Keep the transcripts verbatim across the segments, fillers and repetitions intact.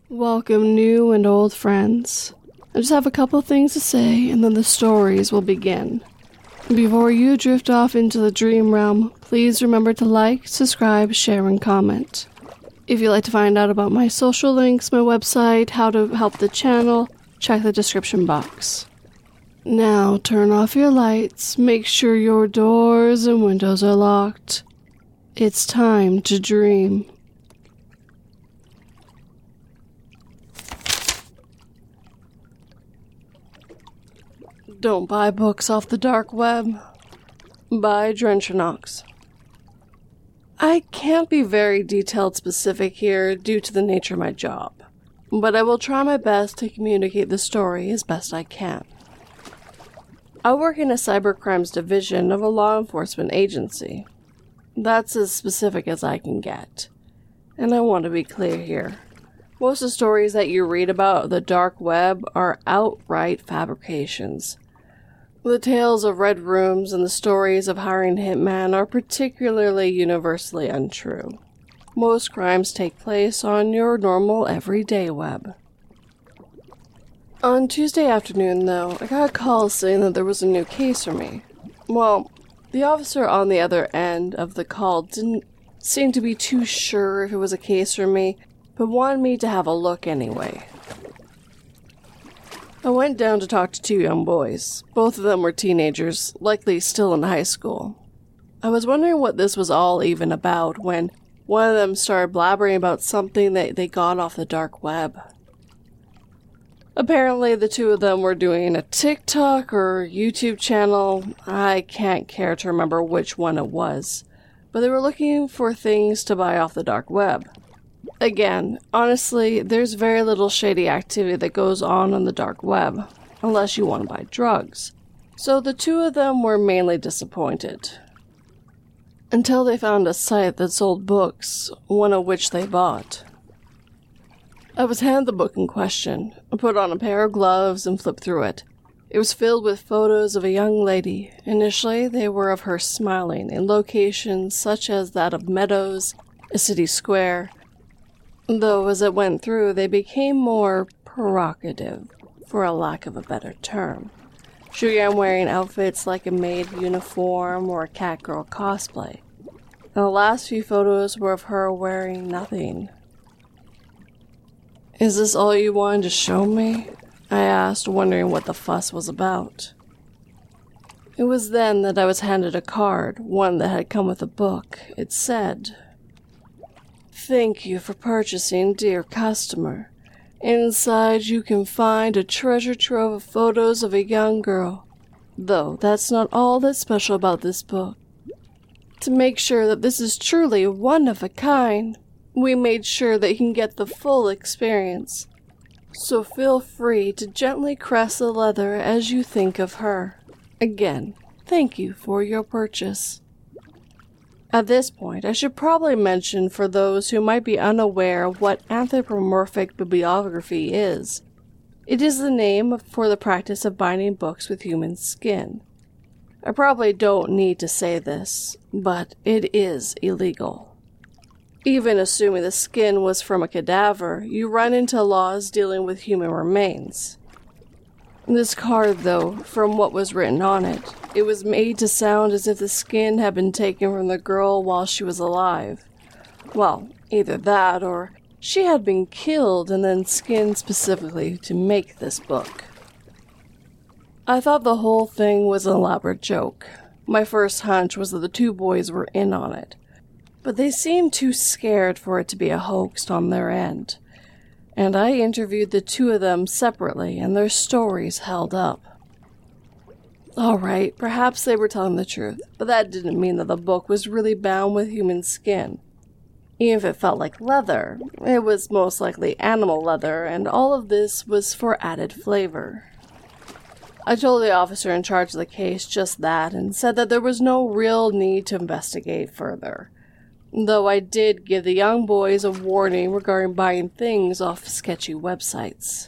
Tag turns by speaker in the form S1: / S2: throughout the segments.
S1: Welcome, new and old friends. I just have a couple things to say, and then the stories will begin. Before you drift off into the dream realm, please remember to like, subscribe, share, and comment. If you'd like to find out about my social links, my website, how to help the channel, check the description box. Now turn off your lights, make sure your doors and windows are locked. It's time to dream. Don't buy books off the dark web. By Drenchinox. I can't be very detailed specific here due to the nature of my job, but I will try my best to communicate the story as best I can. I work in a cybercrimes division of a law enforcement agency. That's as specific as I can get. And I want to be clear here. Most of the stories that you read about the dark web are outright fabrications. The tales of red rooms and the stories of hiring hitmen are particularly universally untrue. Most crimes take place on your normal everyday web. On Tuesday afternoon, though, I got a call saying that there was a new case for me. Well, the officer on the other end of the call didn't seem to be too sure if it was a case for me, but wanted me to have a look anyway. I went down to talk to two young boys. Both of them were teenagers, likely still in high school. I was wondering what this was all even about when one of them started blabbering about something that they got off the dark web. Apparently, the two of them were doing a TikTok or YouTube channel. I can't care to remember which one it was, but they were looking for things to buy off the dark web. Again, honestly, there's very little shady activity that goes on on the dark web, unless you want to buy drugs. So the two of them were mainly disappointed. Until they found a site that sold books, one of which they bought. I was handed the book in question. I put on a pair of gloves and flipped through it. It was filled with photos of a young lady. Initially, they were of her smiling in locations such as that of meadows, a city square, though as it went through, they became more provocative, for a lack of a better term. She began wearing outfits like a maid uniform or a catgirl cosplay. And the last few photos were of her wearing nothing. "Is this all you wanted to show me?" I asked, wondering what the fuss was about. It was then that I was handed a card, one that had come with a book. It said, "Thank you for purchasing, dear customer. Inside you can find a treasure trove of photos of a young girl. Though that's not all that's special about this book. To make sure that this is truly one of a kind, we made sure that you can get the full experience. So feel free to gently caress the leather as you think of her. Again, thank you for your purchase." At this point, I should probably mention for those who might be unaware of what anthropomorphic bibliography is. It is the name for the practice of binding books with human skin. I probably don't need to say this, but it is illegal. Even assuming the skin was from a cadaver, you run into laws dealing with human remains. This card, though, from what was written on it, it was made to sound as if the skin had been taken from the girl while she was alive. Well, either that, or she had been killed and then skinned specifically to make this book. I thought the whole thing was an elaborate joke. My first hunch was that the two boys were in on it, but they seemed too scared for it to be a hoax on their end. And I interviewed the two of them separately, and their stories held up. Alright, perhaps they were telling the truth, but that didn't mean that the book was really bound with human skin. Even if it felt like leather, it was most likely animal leather, and all of this was for added flavor. I told the officer in charge of the case just that, and said that there was no real need to investigate further. Though I did give the young boys a warning regarding buying things off sketchy websites.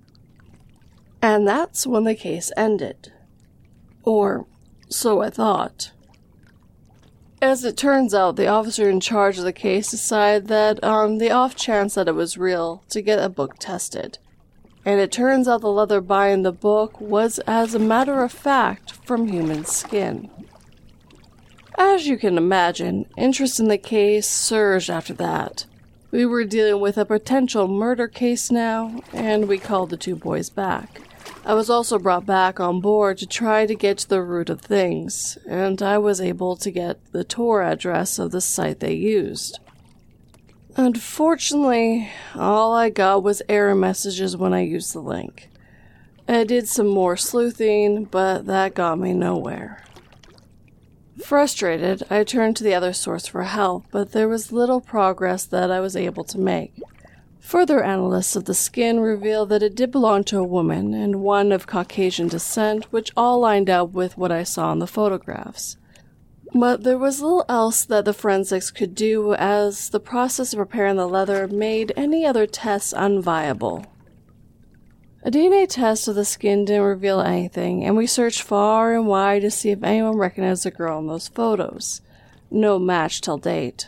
S1: And that's when the case ended. Or so I thought. As it turns out, the officer in charge of the case decided that, on the off chance that it was real, to get a book tested. And it turns out the leather binding the book was, as a matter of fact, from human skin. As you can imagine, interest in the case surged after that. We were dealing with a potential murder case now, and we called the two boys back. I was also brought back on board to try to get to the root of things, and I was able to get the Tor address of the site they used. Unfortunately, all I got was error messages when I used the link. I did some more sleuthing, but that got me nowhere. Frustrated, I turned to the other source for help, but there was little progress that I was able to make. Further analysis of the skin revealed that it did belong to a woman, and one of Caucasian descent, which all lined up with what I saw in the photographs. But there was little else that the forensics could do, as the process of preparing the leather made any other tests unviable. A D N A test of the skin didn't reveal anything, and we searched far and wide to see if anyone recognized the girl in those photos. No match till date.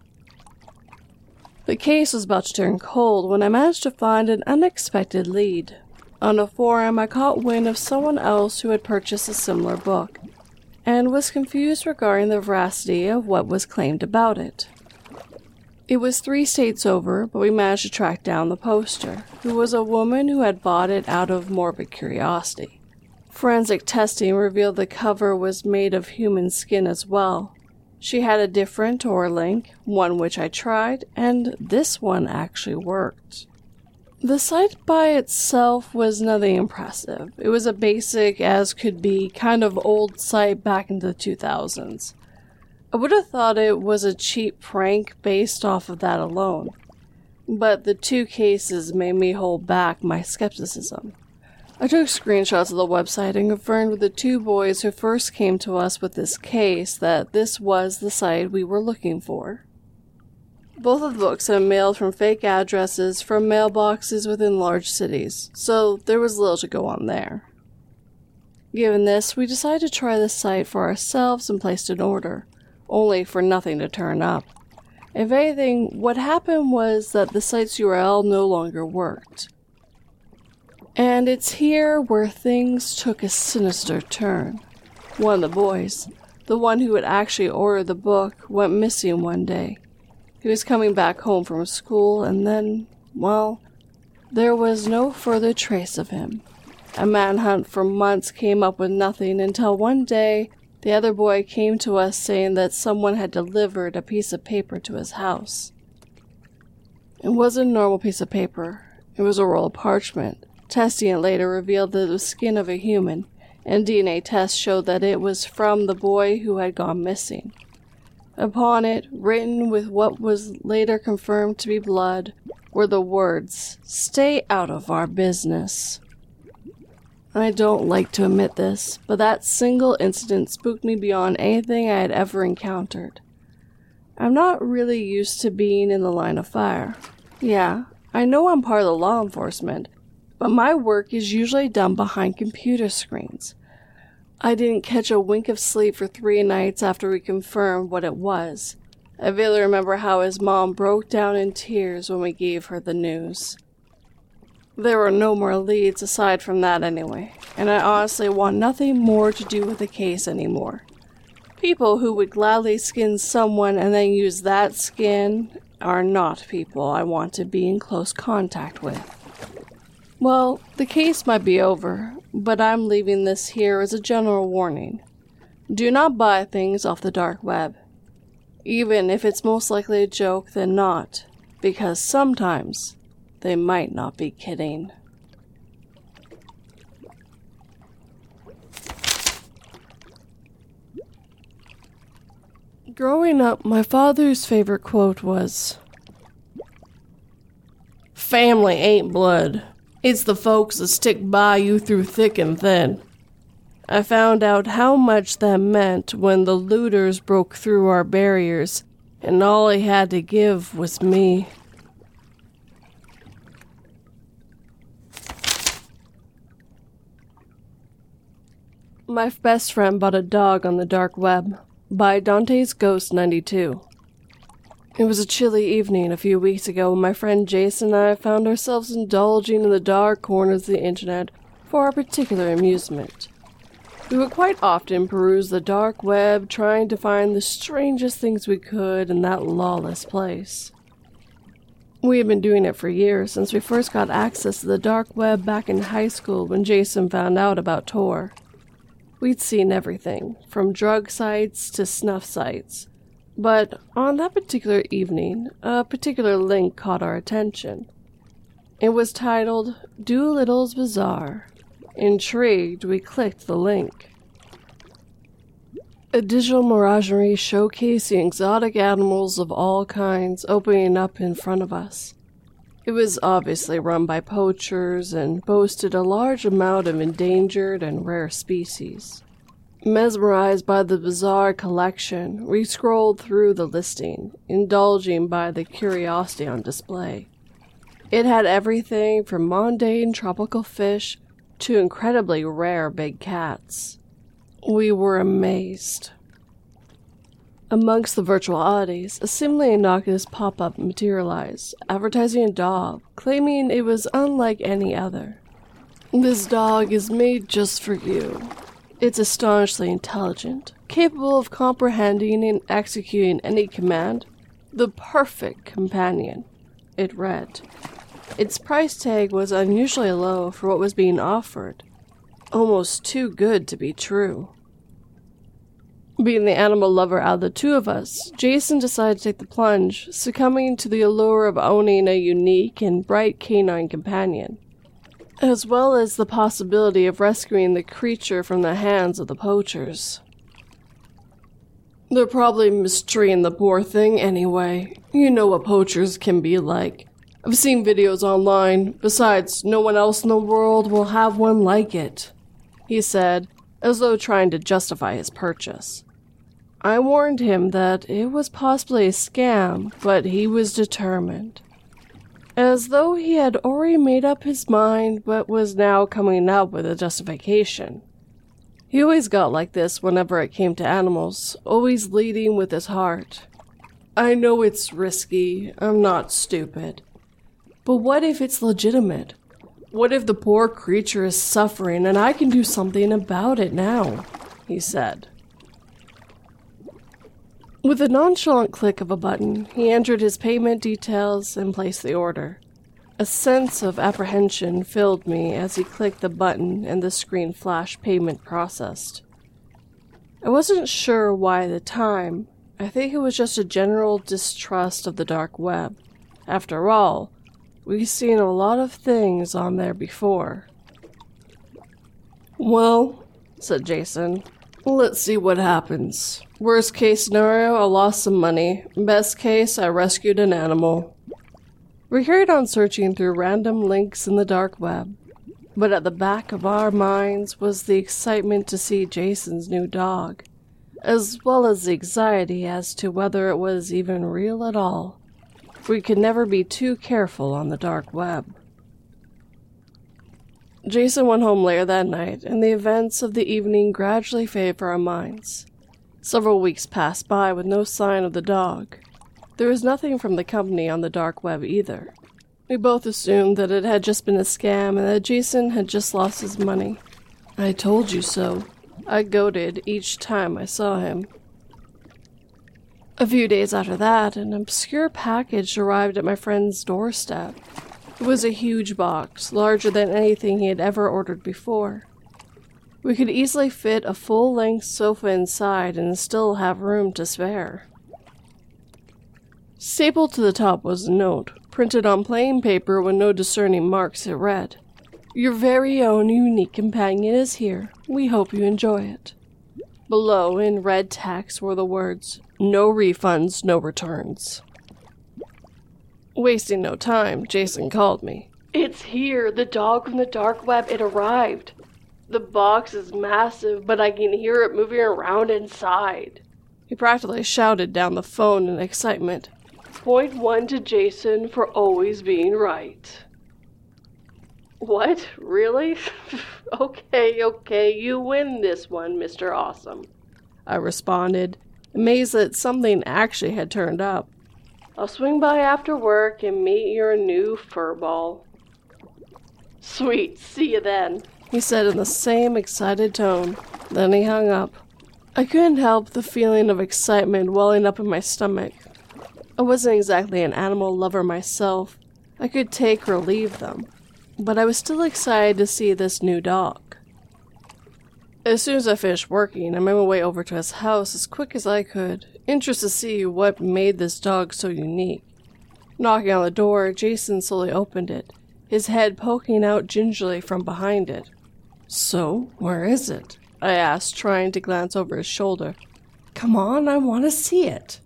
S1: The case was about to turn cold when I managed to find an unexpected lead. On a forum, I caught wind of someone else who had purchased a similar book, and was confused regarding the veracity of what was claimed about it. It was three states over, but we managed to track down the poster, who was a woman who had bought it out of morbid curiosity. Forensic testing revealed the cover was made of human skin as well. She had a different Tor link, one which I tried, and this one actually worked. The site by itself was nothing impressive. It was a basic as could be kind of old site back in the two thousands. I would have thought it was a cheap prank based off of that alone, but the two cases made me hold back my skepticism. I took screenshots of the website and confirmed with the two boys who first came to us with this case that this was the site we were looking for. Both of the books had been mailed from fake addresses from mailboxes within large cities, so there was little to go on there. Given this, we decided to try the site for ourselves and placed an order, only for nothing to turn up. If anything, what happened was that the site's U R L no longer worked. And it's here where things took a sinister turn. One of the boys, the one who had actually ordered the book, went missing one day. He was coming back home from school, and then, well, there was no further trace of him. A manhunt for months came up with nothing until one day, the other boy came to us saying that someone had delivered a piece of paper to his house. It wasn't a normal piece of paper. It was a roll of parchment. Testing it later revealed that it was skin of a human, and D N A tests showed that it was from the boy who had gone missing. Upon it, written with what was later confirmed to be blood, were the words, "Stay out of our business." I don't like to admit this, but that single incident spooked me beyond anything I had ever encountered. I'm not really used to being in the line of fire. Yeah, I know I'm part of the law enforcement, but my work is usually done behind computer screens. I didn't catch a wink of sleep for three nights after we confirmed what it was. I vividly remember how his mom broke down in tears when we gave her the news. There were no more leads aside from that anyway, and I honestly want nothing more to do with the case anymore. People who would gladly skin someone and then use that skin are not people I want to be in close contact with. Well, the case might be over, but I'm leaving this here as a general warning. Do not buy things off the dark web, even if it's most likely a joke than not, because sometimes they might not be kidding. Growing up, my father's favorite quote was, "Family ain't blood. It's the folks that stick by you through thick and thin." I found out how much that meant when the looters broke through our barriers, and all he had to give was me. My best friend bought a dog on the dark web, by Dante's Ghost ninety-two. It was a chilly evening a few weeks ago when my friend Jason and I found ourselves indulging in the dark corners of the internet for our particular amusement. We would quite often peruse the dark web, trying to find the strangest things we could in that lawless place. We had been doing it for years, since we first got access to the dark web back in high school when Jason found out about Tor. We'd seen everything, from drug sites to snuff sites. But on that particular evening, a particular link caught our attention. It was titled Doolittle's Bazaar. Intrigued, we clicked the link. A digital menagerie showcasing exotic animals of all kinds opening up in front of us. It was obviously run by poachers and boasted a large amount of endangered and rare species. Mesmerized by the bizarre collection, we scrolled through the listing, indulging by the curiosity on display. It had everything from mundane tropical fish to incredibly rare big cats. We were amazed. Amongst the virtual oddities, a seemingly innocuous pop-up materialized, advertising a dog, claiming it was unlike any other. This dog is made just for you. It's astonishingly intelligent, capable of comprehending and executing any command. The perfect companion, it read. Its price tag was unusually low for what was being offered. Almost too good to be true. Being the animal lover out of the two of us, Jason decided to take the plunge, succumbing to the allure of owning a unique and bright canine companion, as well as the possibility of rescuing the creature from the hands of the poachers. They're probably mistreating the poor thing anyway. You know what poachers can be like. I've seen videos online. Besides, no one else in the world will have one like it, he said, as though trying to justify his purchase. I warned him that it was possibly a scam, but he was determined. As though he had already made up his mind, but was now coming up with a justification. He always got like this whenever it came to animals, always leading with his heart. I know it's risky, I'm not stupid. But what if it's legitimate? What if the poor creature is suffering and I can do something about it now? He said. With a nonchalant click of a button, he entered his payment details and placed the order. A sense of apprehension filled me as he clicked the button and the screen flashed payment processed. I wasn't sure why at the time. I think it was just a general distrust of the dark web. After all, we've seen a lot of things on there before. Well, said Jason, let's see what happens. Worst case scenario, I lost some money. Best case, I rescued an animal. We carried on searching through random links in the dark web, but at the back of our minds was the excitement to see Jason's new dog, as well as the anxiety as to whether it was even real at all. We could never be too careful on the dark web. Jason went home later that night, and the events of the evening gradually faded from our minds. Several weeks passed by with no sign of the dog. There was nothing from the company on the dark web either. We both assumed that it had just been a scam and that Jason had just lost his money. I told you so, I goaded each time I saw him. A few days after that, an obscure package arrived at my friend's doorstep. It was a huge box, larger than anything he had ever ordered before. We could easily fit a full-length sofa inside and still have room to spare. Stapled to the top was a note, printed on plain paper with no discerning marks. It read, "Your very own unique companion is here. We hope you enjoy it." Below, in red text, were the words, "No refunds, no returns." Wasting no time, Jason called me. "It's here, the dog from the dark web, it arrived. The box is massive, but I can hear it moving around inside." He practically shouted down the phone in excitement. Point one to Jason for always being right. What? Really? okay, okay, you win this one, Mister Awesome, I responded, amazed that something actually had turned up. "I'll swing by after work and meet your new furball." "Sweet, see you then," he said in the same excited tone. Then he hung up. I couldn't help the feeling of excitement welling up in my stomach. I wasn't exactly an animal lover myself. I could take or leave them. But I was still excited to see this new dog. As soon as I finished working, I made my way over to his house as quick as I could, interested to see what made this dog so unique. Knocking on the door, Jason slowly opened it, his head poking out gingerly from behind it. "So, where is it?" I asked, trying to glance over his shoulder. "Come on, I want to see it."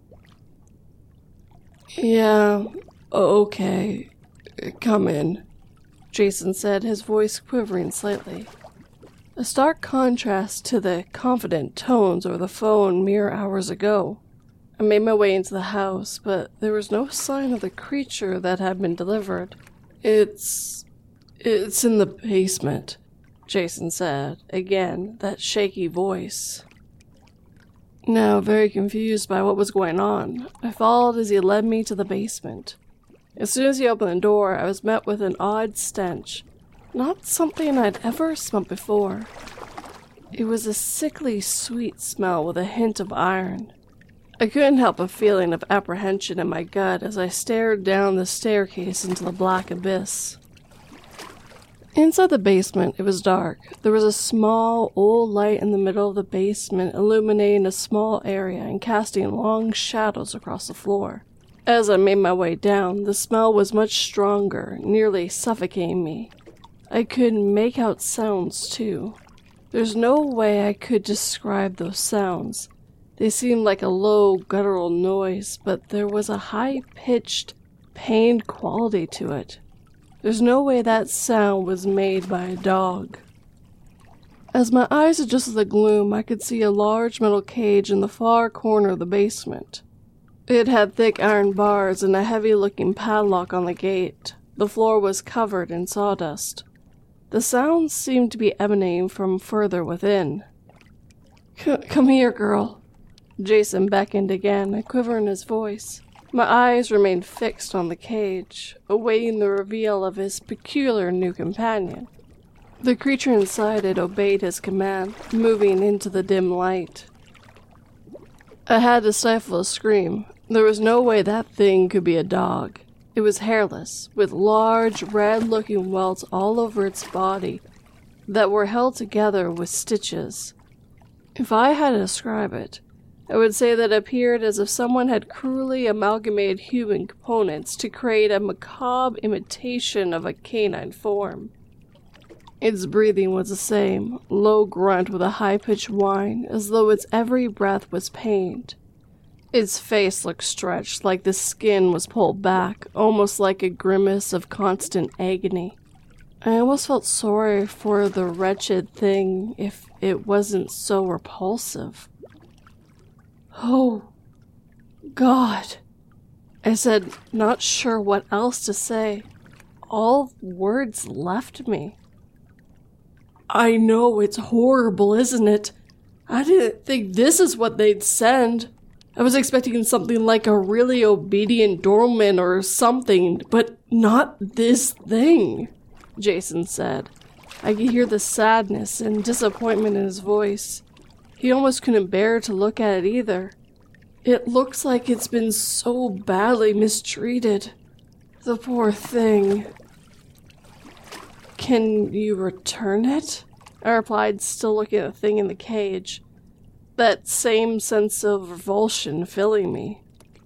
S1: "Yeah, okay. Come in," Jason said, his voice quivering slightly. A stark contrast to the confident tones over the phone mere hours ago. I made my way into the house, but there was no sign of the creature that had been delivered. It's... it's in the basement," Jason said, again, that shaky voice. Now, very confused by what was going on, I followed as he led me to the basement. As soon as he opened the door, I was met with an odd stench. Not something I'd ever smelled before. It was a sickly sweet smell with a hint of iron. I couldn't help a feeling of apprehension in my gut as I stared down the staircase into the black abyss. Inside the basement, it was dark. There was a small, old light in the middle of the basement, illuminating a small area and casting long shadows across the floor. As I made my way down, the smell was much stronger, nearly suffocating me. I could make out sounds, too. There's no way I could describe those sounds. They seemed like a low, guttural noise, but there was a high-pitched, pained quality to it. There's no way that sound was made by a dog. As my eyes adjusted to the gloom, I could see a large metal cage in the far corner of the basement. It had thick iron bars and a heavy-looking padlock on the gate. The floor was covered in sawdust. The sounds seemed to be emanating from further within. C- Come here, girl. Jason beckoned again, a quiver in his voice. My eyes remained fixed on the cage, awaiting the reveal of his peculiar new companion. The creature inside it obeyed his command, moving into the dim light. I had to stifle a scream. There was no way that thing could be a dog. It was hairless, with large, red-looking welts all over its body that were held together with stitches. If I had to describe it, I would say that it appeared as if someone had cruelly amalgamated human components to create a macabre imitation of a canine form. Its breathing was the same, low grunt with a high-pitched whine, as though its every breath was pained. Its face looked stretched, like the skin was pulled back, almost like a grimace of constant agony. I almost felt sorry for the wretched thing if it wasn't so repulsive. "Oh, God," I said, not sure what else to say. All words left me. "I know it's horrible, isn't it? I didn't think this is what they'd send. I was expecting something like a really obedient doorman or something, but not this thing," Jason said. I could hear the sadness and disappointment in his voice. He almost couldn't bear to look at it either. "It looks like it's been so badly mistreated. The poor thing." "Can you return it?" I replied, still looking at the thing in the cage. That same sense of revulsion filling me.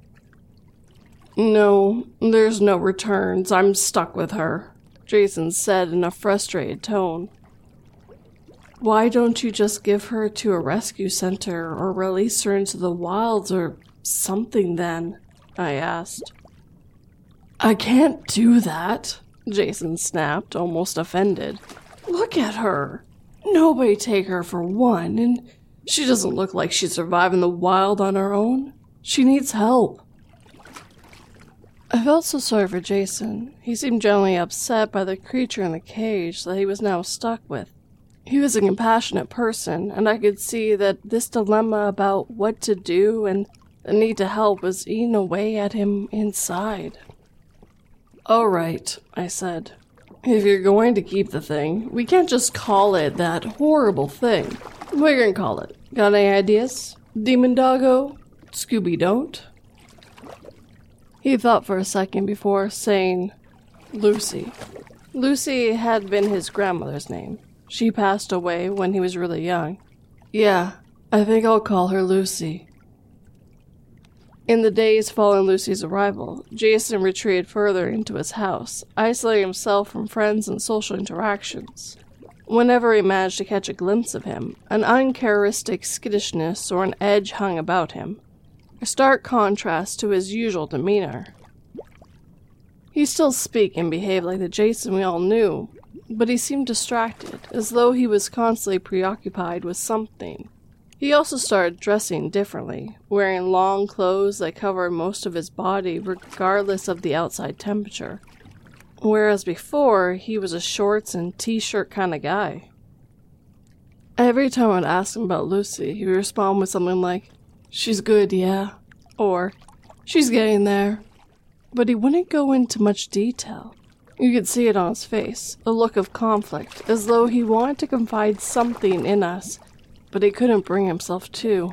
S1: "No, there's no returns. I'm stuck with her," Jason said in a frustrated tone. "Why don't you just give her to a rescue center or release her into the wilds or something then?" I asked. "I can't do that," Jason snapped, almost offended. "Look at her. Nobody take her for one, and she doesn't look like she'd survive in the wild on her own. She needs help." I felt so sorry for Jason. He seemed genuinely upset by the creature in the cage that he was now stuck with. He was a compassionate person, and I could see that this dilemma about what to do and the need to help was eating away at him inside. "All right," I said. "If you're going to keep the thing, we can't just call it that horrible thing. What are you gonna call it? Got any ideas? Demon Doggo? Scooby Don't?" He thought for a second before saying, "Lucy." Lucy had been his grandmother's name. She passed away when he was really young. "Yeah, I think I'll call her Lucy." In the days following Lucy's arrival, Jason retreated further into his house, isolating himself from friends and social interactions. Whenever he managed to catch a glimpse of him, an uncharacteristic skittishness or an edge hung about him, a stark contrast to his usual demeanor. He still speak and behave like the Jason we all knew, but he seemed distracted, as though he was constantly preoccupied with something. He also started dressing differently, wearing long clothes that covered most of his body regardless of the outside temperature, whereas before he was a shorts and t-shirt kind of guy. Every time I'd ask him about Lucy, he would respond with something like, "She's good, yeah," or "She's getting there." But he wouldn't go into much detail. You could see it on his face, a look of conflict, as though he wanted to confide something in us, but he couldn't bring himself to.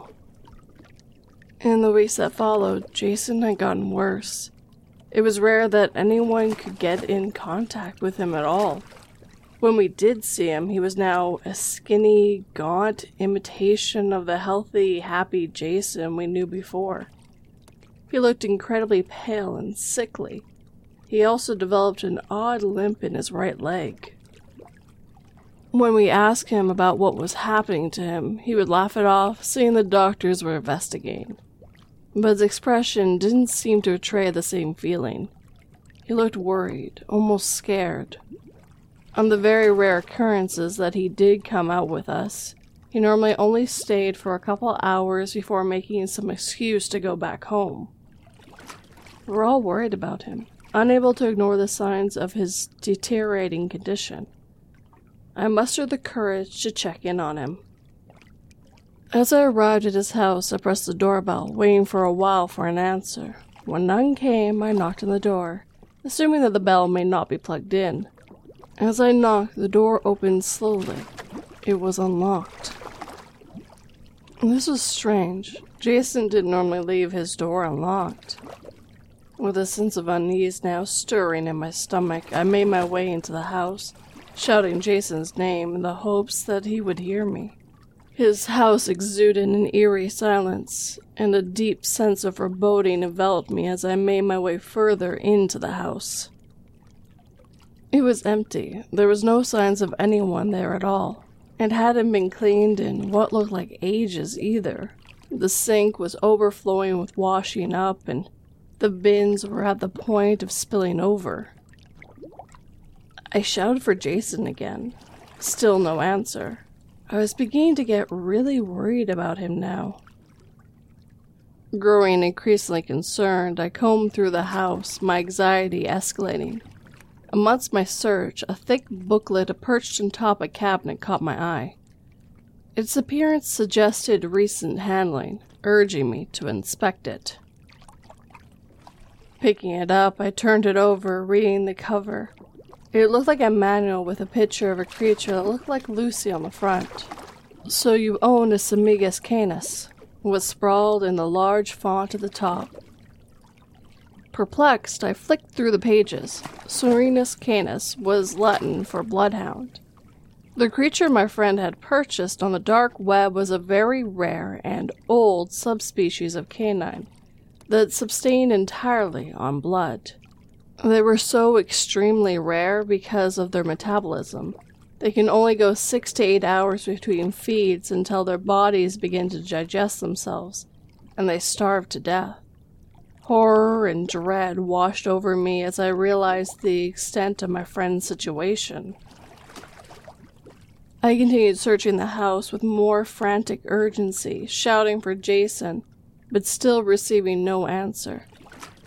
S1: In the weeks that followed, Jason had gotten worse. It was rare that anyone could get in contact with him at all. When we did see him, he was now a skinny, gaunt imitation of the healthy, happy Jason we knew before. He looked incredibly pale and sickly. He also developed an odd limp in his right leg. When we asked him about what was happening to him, he would laugh it off, saying the doctors were investigating. But his expression didn't seem to betray the same feeling. He looked worried, almost scared. On the very rare occurrences that he did come out with us, he normally only stayed for a couple hours before making some excuse to go back home. We were all worried about him, unable to ignore the signs of his deteriorating condition. I mustered the courage to check in on him. As I arrived at his house, I pressed the doorbell, waiting for a while for an answer. When none came, I knocked on the door, assuming that the bell may not be plugged in. As I knocked, the door opened slowly. It was unlocked. This was strange. Jason didn't normally leave his door unlocked. With a sense of unease now stirring in my stomach, I made my way into the house, shouting Jason's name in the hopes that he would hear me. His house exuded an eerie silence, and a deep sense of foreboding enveloped me as I made my way further into the house. It was empty. There was no signs of anyone there at all. It hadn't been cleaned in what looked like ages either. The sink was overflowing with washing up, and the bins were at the point of spilling over. I shouted for Jason again. Still no answer. I was beginning to get really worried about him now. Growing increasingly concerned, I combed through the house, my anxiety escalating. Amongst my search, a thick booklet perched on top a cabinet caught my eye. Its appearance suggested recent handling, urging me to inspect it. Picking it up, I turned it over, reading the cover. It looked like a manual with a picture of a creature that looked like Lucy on the front. "So you own a Syzygus Canis," was sprawled in the large font at the top. Perplexed, I flicked through the pages. Syzygus Canis was Latin for bloodhound. The creature my friend had purchased on the dark web was a very rare and old subspecies of canine that sustained entirely on blood. They were so extremely rare because of their metabolism. They can only go six to eight hours between feeds until their bodies begin to digest themselves, and they starve to death. Horror and dread washed over me as I realized the extent of my friend's situation. I continued searching the house with more frantic urgency, shouting for Jason, but still receiving no answer.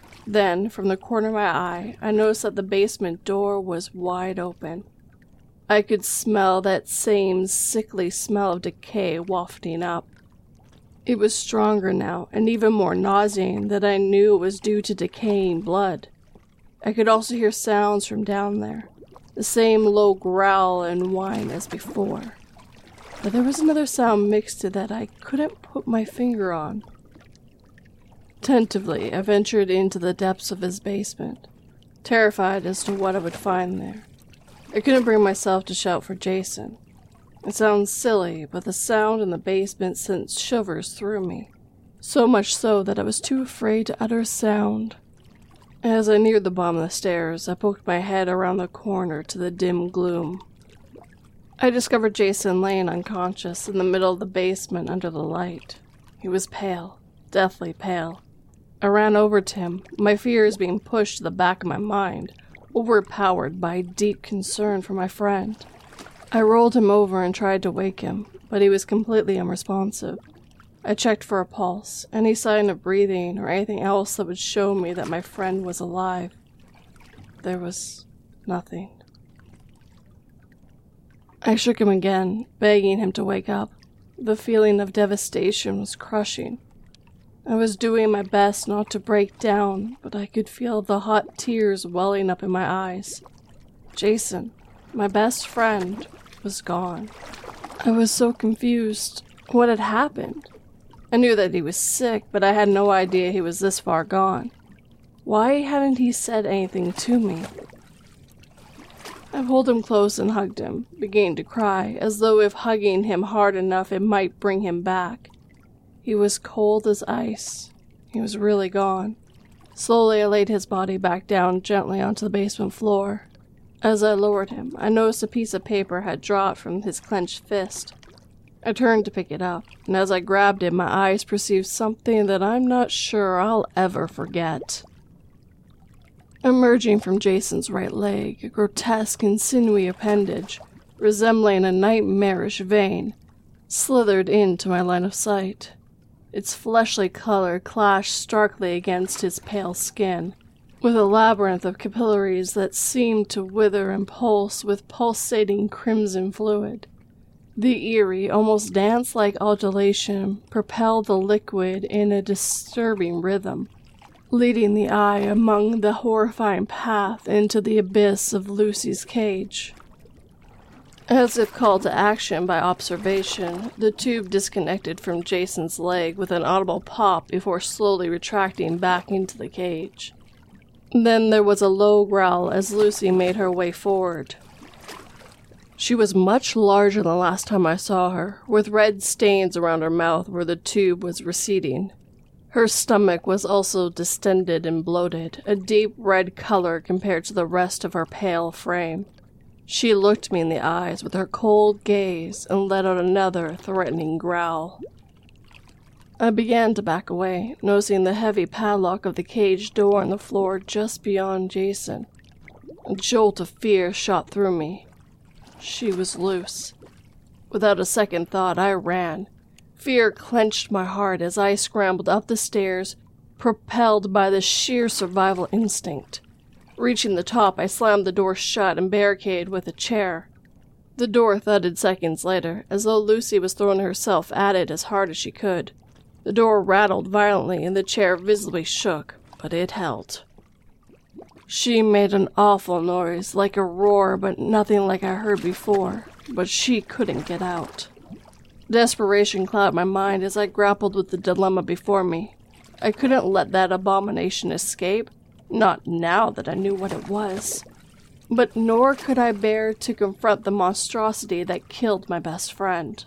S1: Then, from the corner of my eye, I noticed that the basement door was wide open. I could smell that same sickly smell of decay wafting up. It was stronger now, and even more nauseating that I knew it was due to decaying blood. I could also hear sounds from down there, the same low growl and whine as before. But there was another sound mixed to that I couldn't put my finger on. Tentatively, I ventured into the depths of his basement, terrified as to what I would find there. I couldn't bring myself to shout for Jason. It sounds silly, but the sound in the basement sent shivers through me, so much so that I was too afraid to utter a sound. As I neared the bottom of the stairs, I poked my head around the corner to the dim gloom. I discovered Jason laying unconscious in the middle of the basement under the light. He was pale, deathly pale. I ran over to him, my fears being pushed to the back of my mind, overpowered by deep concern for my friend. I rolled him over and tried to wake him, but he was completely unresponsive. I checked for a pulse, any sign of breathing or anything else that would show me that my friend was alive. There was nothing. I shook him again, begging him to wake up. The feeling of devastation was crushing. I was doing my best not to break down, but I could feel the hot tears welling up in my eyes. Jason, my best friend, was gone. I was so confused. What had happened? I knew that he was sick, but I had no idea he was this far gone. Why hadn't he said anything to me? I pulled him close and hugged him, beginning to cry, as though if hugging him hard enough it might bring him back. He was cold as ice. He was really gone. Slowly I laid his body back down gently onto the basement floor. As I lowered him, I noticed a piece of paper had dropped from his clenched fist. I turned to pick it up, and as I grabbed it, my eyes perceived something that I'm not sure I'll ever forget. Emerging from Jason's right leg, a grotesque and sinewy appendage, resembling a nightmarish vein, slithered into my line of sight. Its fleshly color clashed starkly against his pale skin, with a labyrinth of capillaries that seemed to wither and pulse with pulsating crimson fluid. The eerie, almost dance-like undulation propelled the liquid in a disturbing rhythm, leading the eye among the horrifying path into the abyss of Lucy's cage. As if called to action by observation, the tube disconnected from Jason's leg with an audible pop before slowly retracting back into the cage. Then there was a low growl as Lucy made her way forward. She was much larger than the last time I saw her, with red stains around her mouth where the tube was receding. Her stomach was also distended and bloated, a deep red color compared to the rest of her pale frame. She looked me in the eyes with her cold gaze and let out another threatening growl. I began to back away, noticing the heavy padlock of the cage door on the floor just beyond Jason. A jolt of fear shot through me. She was loose. Without a second thought, I ran. Fear clenched my heart as I scrambled up the stairs, propelled by the sheer survival instinct. Reaching the top, I slammed the door shut and barricaded with a chair. The door thudded seconds later, as though Lucy was throwing herself at it as hard as she could. The door rattled violently and the chair visibly shook, but it held. She made an awful noise, like a roar, but nothing like I heard before, but she couldn't get out. Desperation clouded my mind as I grappled with the dilemma before me. I couldn't let that abomination escape, not now that I knew what it was. But nor could I bear to confront the monstrosity that killed my best friend.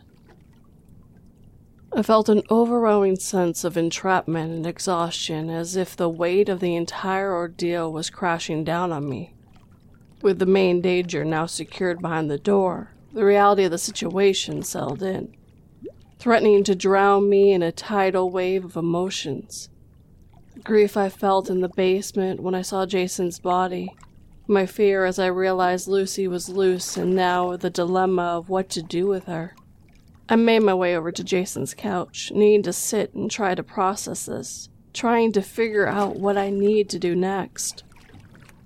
S1: I felt an overwhelming sense of entrapment and exhaustion, as if the weight of the entire ordeal was crashing down on me. With the main danger now secured behind the door, the reality of the situation settled in, threatening to drown me in a tidal wave of emotions. The grief I felt in the basement when I saw Jason's body, my fear as I realized Lucy was loose, and now the dilemma of what to do with her. I made my way over to Jason's couch, needing to sit and try to process this, trying to figure out what I need to do next.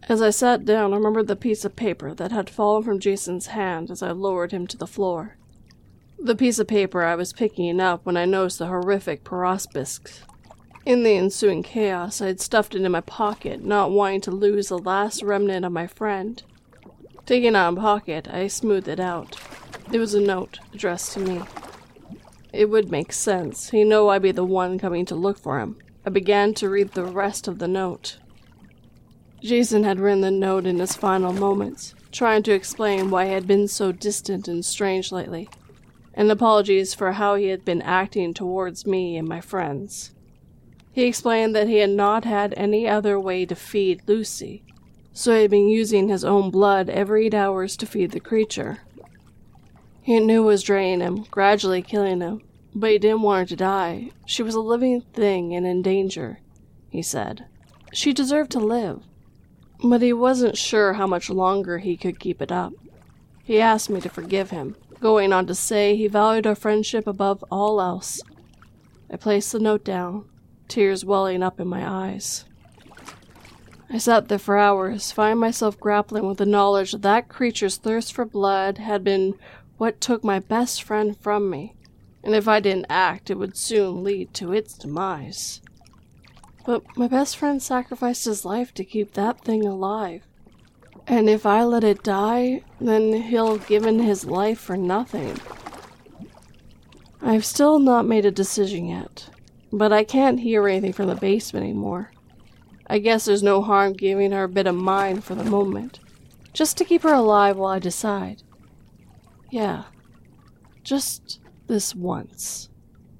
S1: As I sat down, I remembered the piece of paper that had fallen from Jason's hand as I lowered him to the floor. The piece of paper I was picking up when I noticed the horrific proboscis. In the ensuing chaos, I had stuffed it in my pocket, not wanting to lose the last remnant of my friend. Taking it out of my pocket, I smoothed it out. It was a note addressed to me. It would make sense. He'd know I'd be the one coming to look for him. I began to read the rest of the note. Jason had written the note in his final moments, trying to explain why he had been so distant and strange lately, and apologies for how he had been acting towards me and my friends. He explained that he had not had any other way to feed Lucy, so he had been using his own blood every eight hours to feed the creature. He knew it was draining him, gradually killing him, but he didn't want her to die. She was a living thing and in danger, he said. She deserved to live, but he wasn't sure how much longer he could keep it up. He asked me to forgive him, going on to say he valued our friendship above all else. I placed the note down, tears welling up in my eyes. I sat there for hours, finding myself grappling with the knowledge that that creature's thirst for blood had been what took my best friend from me, and if I didn't act, it would soon lead to its demise. But my best friend sacrificed his life to keep that thing alive, and if I let it die, then he'll have given his life for nothing. I've still not made a decision yet, but I can't hear anything from the basement anymore. I guess there's no harm giving her a bit of mine for the moment, just to keep her alive while I decide. Yeah, just this once.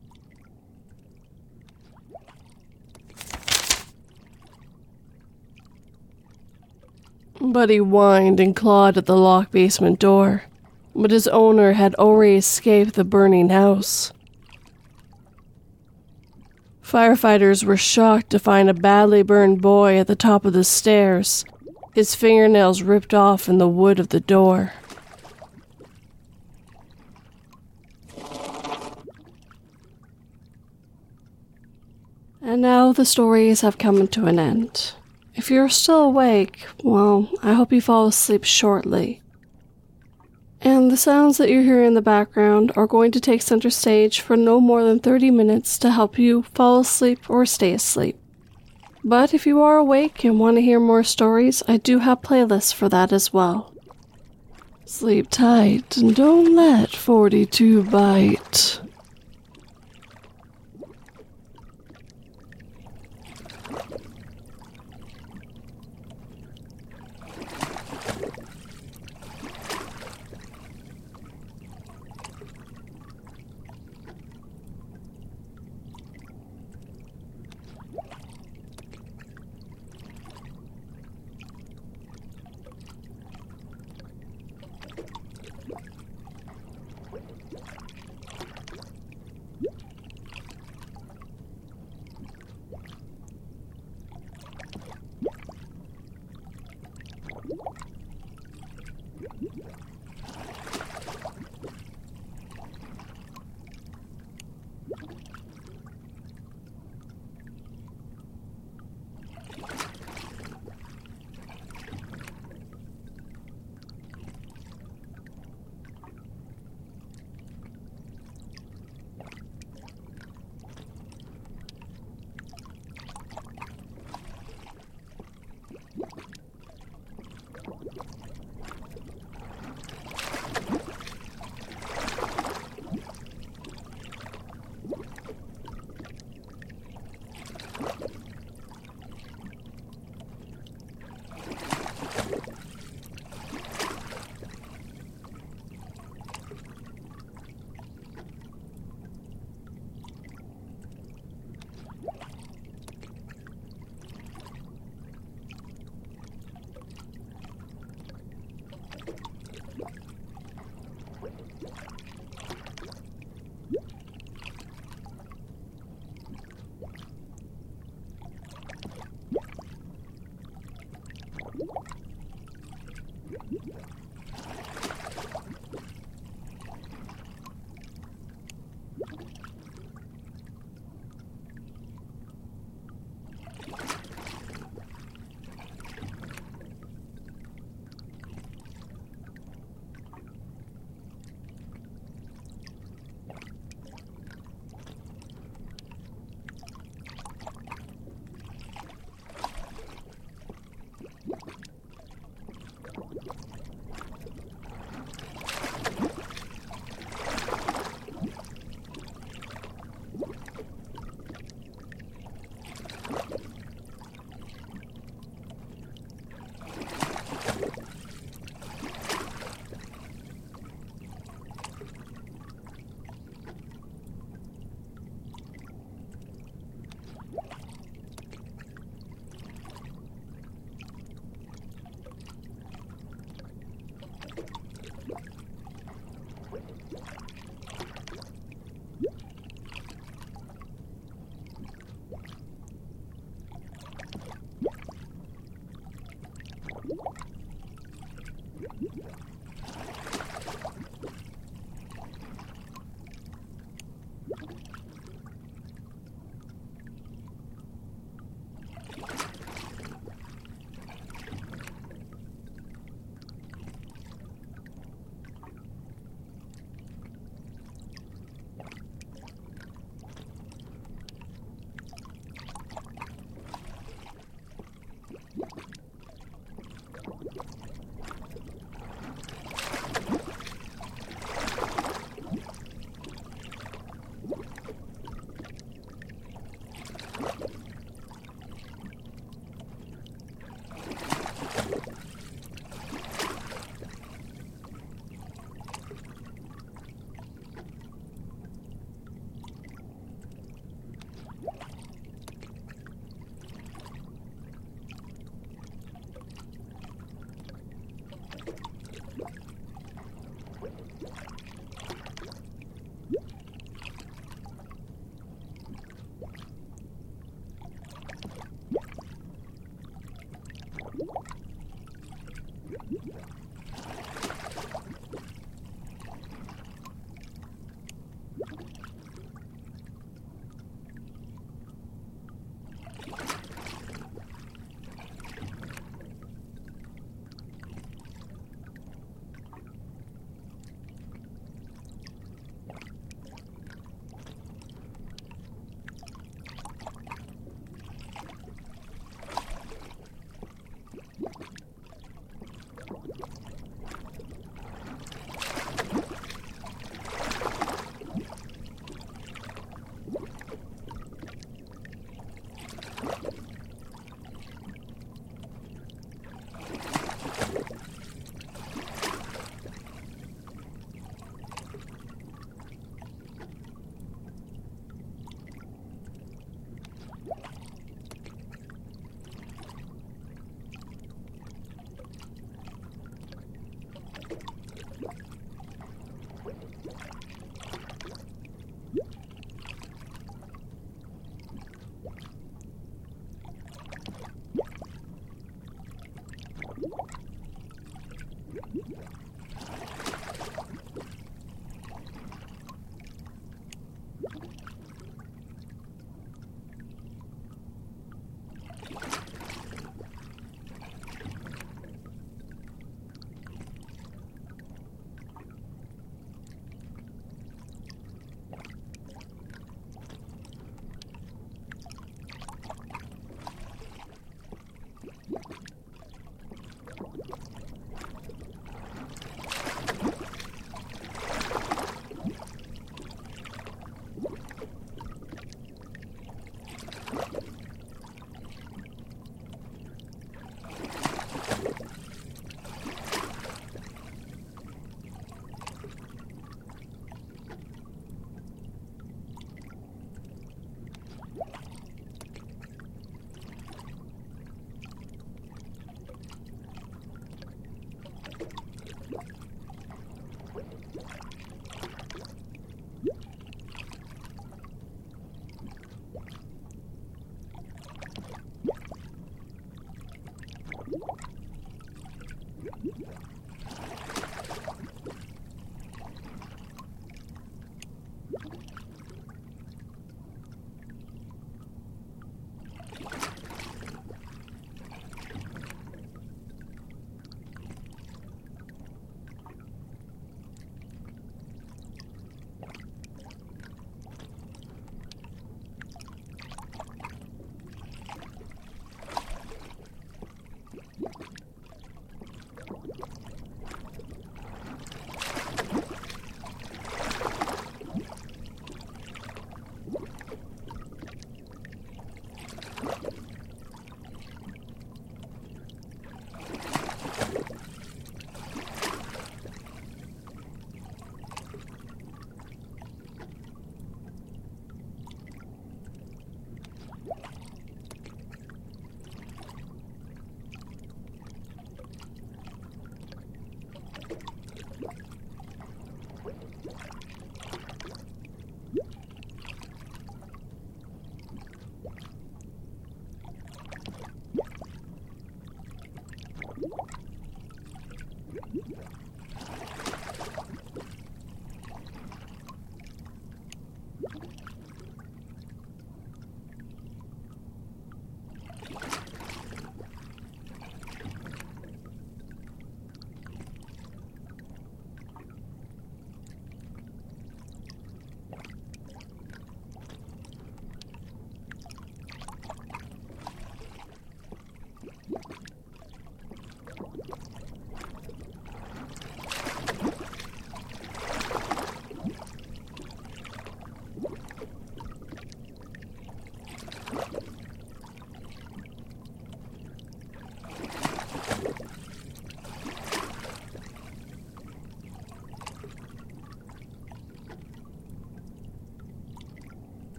S1: Buddy whined and clawed at the locked basement door, but his owner had already escaped the burning house. Firefighters were shocked to find a badly burned boy at the top of the stairs, his fingernails ripped off in the wood of the door. And now the stories have come to an end. If you're still awake, well, I hope you fall asleep shortly. And the sounds that you hear in the background are going to take center stage for no more than thirty minutes to help you fall asleep or stay asleep. But if you are awake and want to hear more stories, I do have playlists for that as well. Sleep tight and don't let forty-two bite.